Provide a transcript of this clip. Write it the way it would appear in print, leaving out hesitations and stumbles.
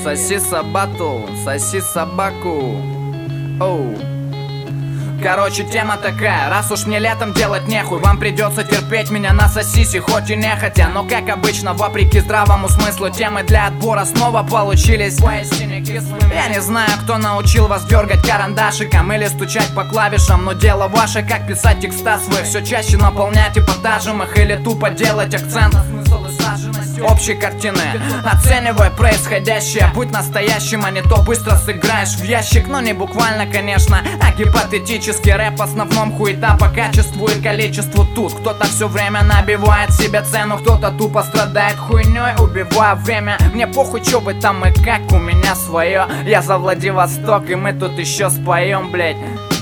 Соси сабату, соси собаку. Оу. Короче, тема такая, раз уж мне летом делать нехуй, вам придется терпеть меня на сосиси, хоть и нехотя. Но как обычно, вопреки здравому смыслу, темы для отбора снова получились поистине кислыми. Я не знаю, кто научил вас дергать карандашиком или стучать по клавишам, но дело ваше, как писать текста свои все чаще наполнять эпатажем их или тупо делать акцент на смысл и саженность общей картины. Оценивай происходящее, будь настоящим, а не то быстро сыграешь в ящик. Но не буквально, конечно, а гипотетически. Рэп в основном хуета по качеству и количеству тут. Кто-то все время набивает себе цену, кто-то тупо страдает хуйней, убивая время. Мне похуй, чё вы там и как, у меня свое. Я за Владивосток, и мы тут еще споем, блять.